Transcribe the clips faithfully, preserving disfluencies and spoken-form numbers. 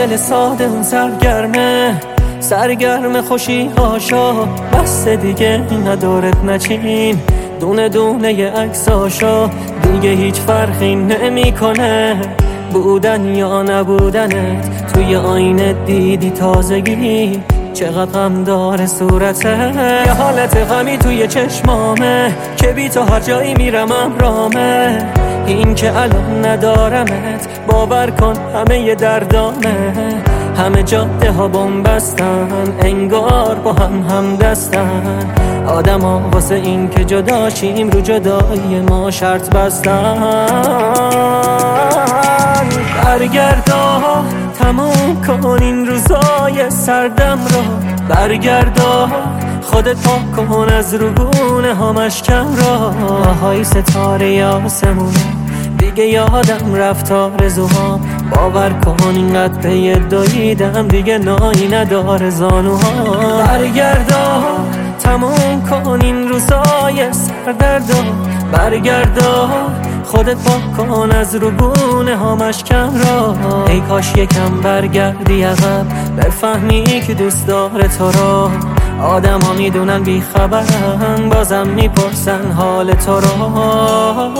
دل ساده اون سرگرمه، سرگرم خوشی هاشا. بس دیگه ندارت نچین دونه دونه عکساشا. دیگه هیچ فرقی نمیکنه بودن یا نبودنت. توی آینه دیدی تازگی چقدر غم داره صورته. یه حالت غمی توی چشمامه که بی تو هر جایی میرم امرامه. این که الان ندارمت باور کن همه ی دردامه. همه جاده ها بم بستن انگار با هم هم دستن. آدم ها واسه این که جدا شیم رو جدایی ما شرط بستن. برگردا تموم کن این روزای سردم رو. برگردا خودت پاک کن از روگونه ها مشکم را. های ستاره آسمونه دیگه یادم رفت آرزوهام. باور کن اینقدر پی دویدم دیگه نایی نداره زانوها. برگردا تموم کن این روزای سردردو. برگردا خودت پاک کن از روگونه ها مشکم را. ای کاش یکم برگردی عقب بفهمی که دوست داره تو را. آدم ها میدونن بی خبرن بازم میپرسن حال تو را.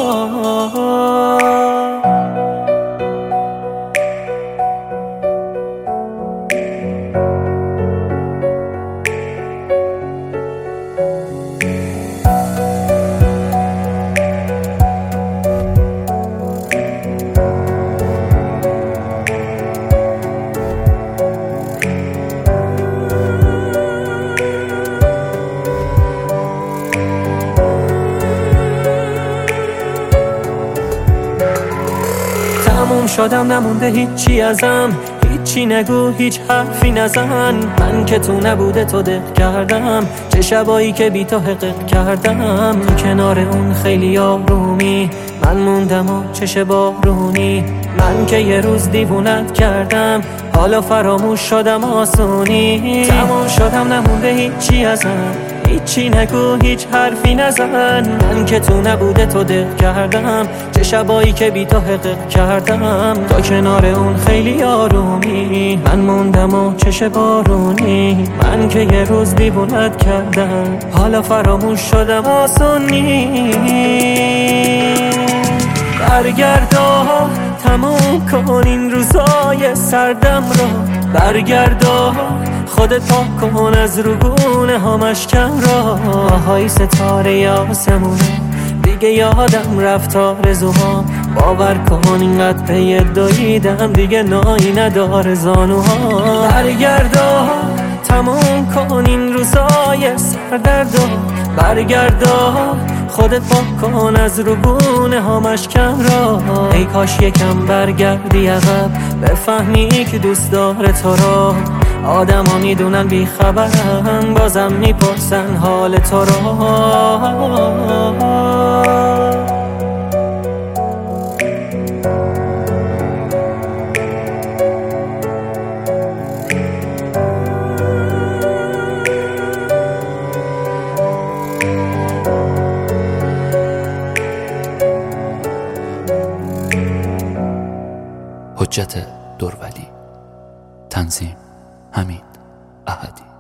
تموم شدم نمونده هیچی ازم. هیچی نگو هیچ حرفی نزن. من که تو نبوده تو دق کردم. چه شبایی که بی تو حقق کردم. تو کنار اون خیلی آرومی من موندم و چش بارونی. من که یه روز دیوونت کردم حالا فراموش شدم آسونی. تموم شدم نمونده هیچی ازم. هیچی نگو هیچ حرفی نزن. من که تو نبوده تو دق کردم. چه شبایی که بی تو حقق کردم. تا کنار اون خیلی آرومی من موندم و چش بارونی. من که یه روز دیوونت کردم حالا فراموش شدم آسونی. برگردا تموم کن این روزای سردم رو. برگردا خودت پاک کن از روگونه ها مشکم را. های ستاره آسمونه دیگه یادم رفت آرزوهام. باور کن اینقدر پی دویدم دیگه نایی نداره زانوها. برگردا تموم کن این روزای سردردو. برگردا خودت پاک کن از روگونه ها مشکم را. ای کاش یکم برگردی عقب بفهمی که دوست داره تو را. آدم ها میدونن بی خبرن بازم میپرسن حال تو را. حجت دورولی. تنظیم حمید احدی.